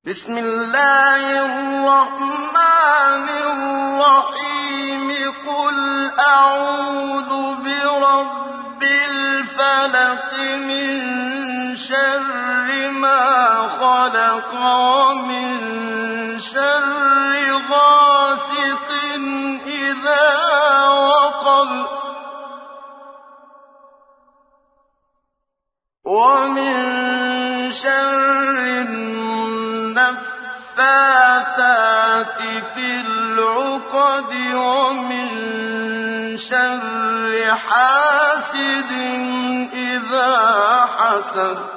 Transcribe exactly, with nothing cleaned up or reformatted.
بسم الله الرحمن الرحيم قل أعوذ برب الفلق من شر ما خلق ومن شر غاسق إذا وقب ومن شر النفاثات في العقد ومن شر حاسد إذا حسد